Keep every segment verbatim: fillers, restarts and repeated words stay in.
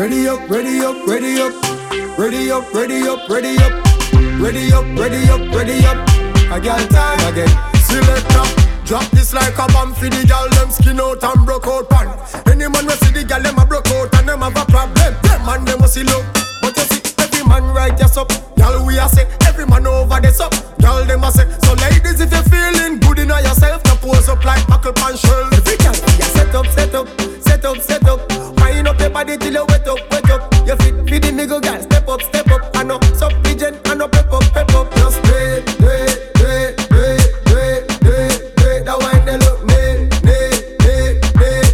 Ready up, ready up, ready up. Ready up, ready up, ready up. Ready up, ready up, ready up. I got time again. Select up. Drop this like a bomb for the gal, them skin out and broke out pan. Any man we see the gal, them a broke out and them have a problem. Them man them must see look, but you see every man right yes up. Gal we a say, every man over this up. Gal them a say, so ladies if you feeling good in yourself, to pose up like buckle pan shell. Every gal we a set up, set up, set up, set up. Wind up your body till you wet up, wet up. You fit for the nigga gal, step up, step up. I know, sup pigeon, I know pep up, pep up. Just do it, do it, do it, do it, do it, do it, do it. That wine they look neat, neat, neat, neat,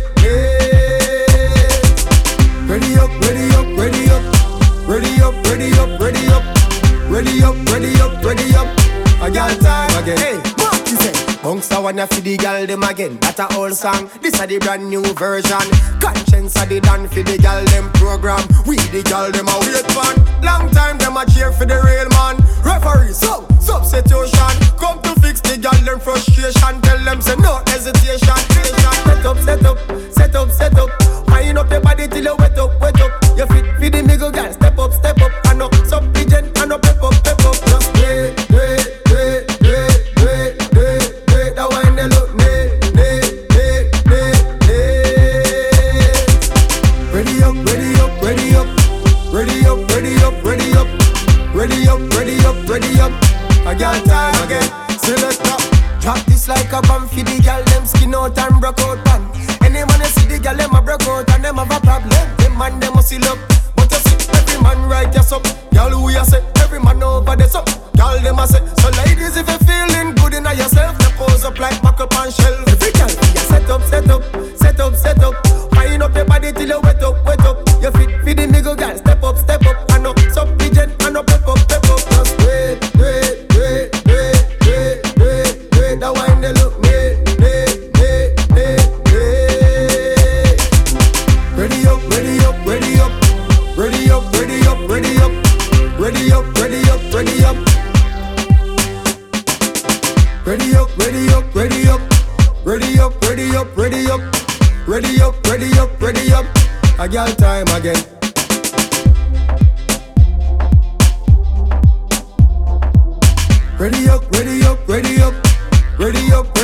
neat. Ready up, ready up, ready up. Ready up, ready up, ready up. Ready up, ready up, ready up. I got time again. Hey, what you say? Bungsta wanna feed the gal them again. That a old song. This a the brand new version. Conscience a the done for the gal them program. We the gal them a wait fan. Long time them a cheer for the real man. Referee, so substitution. Come to fix the gal them frustration. Tell them say no hesitation. Set up, set up, set up, set up. Wind up your body till you wet up, wet up. You fit for the nigga gal. Step up, step up. I know sub pigeon, I know pep up, pep up. Just do it, do it, do it, do it, do it, do it, do it. That wine they look neat, neat, neat, neat, neat. Ready up, ready up, ready up. Ready up, ready up, ready up. Ready up, ready up, ready up. I got time again. Select up. Drop this like a bomb for the gal. Them skin out and broke out pan. Any man you see the gal, them a broke out and them have a problem. Them man them must see look. But you see every man right yes up. Gal who you say, every man over this up. Gal them a say, so ladies if you feeling good in yourself, you pose up like buckle pan shell. Every gal, you set up, set up, set up, set up. Wind up your body till you wet up, wet up. You fit for the nigga gal, step up, step up. I know, sub pigeon, I know pep up, pep up. Just do it, do it, do it, do it, do it, do it, do it. That wine they look neat, neat, neat, neat, neat. Ready up, ready up, ready up. Ready up, ready up, ready up. Ready up, ready up, ready up. Ready up, ready up, ready up. Ready up, ready up, ready up. Ready up, ready up, ready up. I got time again. Ready up, ready up, ready up. Ready up,